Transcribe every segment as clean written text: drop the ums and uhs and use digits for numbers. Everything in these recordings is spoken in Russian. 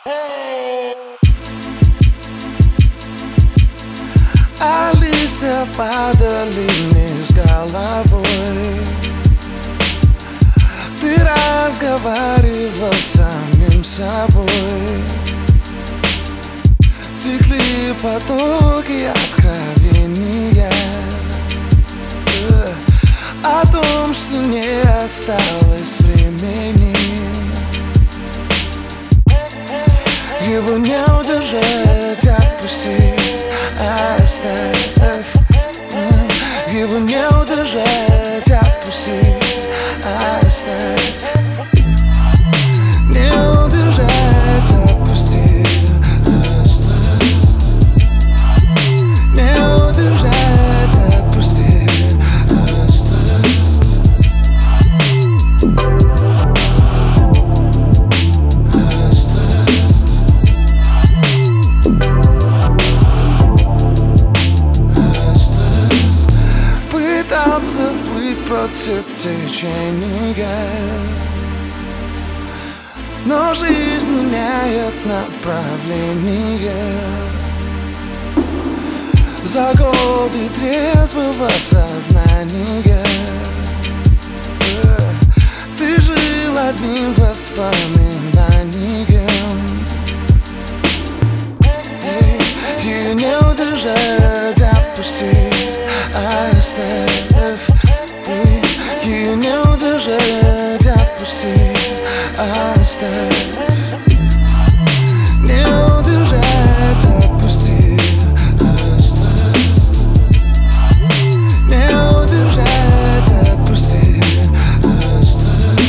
А листья падали вниз головой. Ты разговаривал с самим собой. Текли потоки откровения о том, что не осталось времени. Его не удержать, отпусти, оставь. Его не удержать, отпусти, оставь. Не удержать, отпусти, оставь. Не удержать, отпусти, оставь. Пытался плыть против течения, но жизнь меняет направление. За годы трезвого сознания ты жил одним воспоминанием. Ее не удержать, отпусти, оставь. Ее не удержать, отпусти, оставь. Не удержать, отпусти, оставь. Не удержать, отпусти, оставь.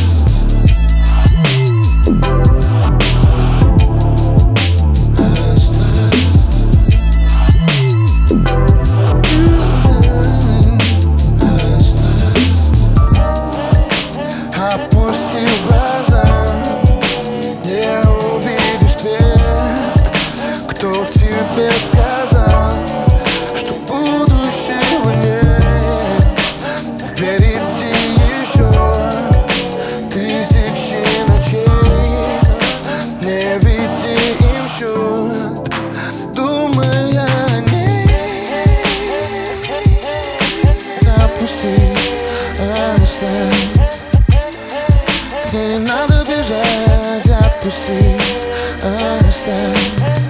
Опустив глаза, не увидишь свет. Кто тебе сказал, что будущего нет? Впереди еще тысячи ночей. Не веди им счет, думай о ней. Опусти, оставь. Где не надо бежать, отпусти, оставь.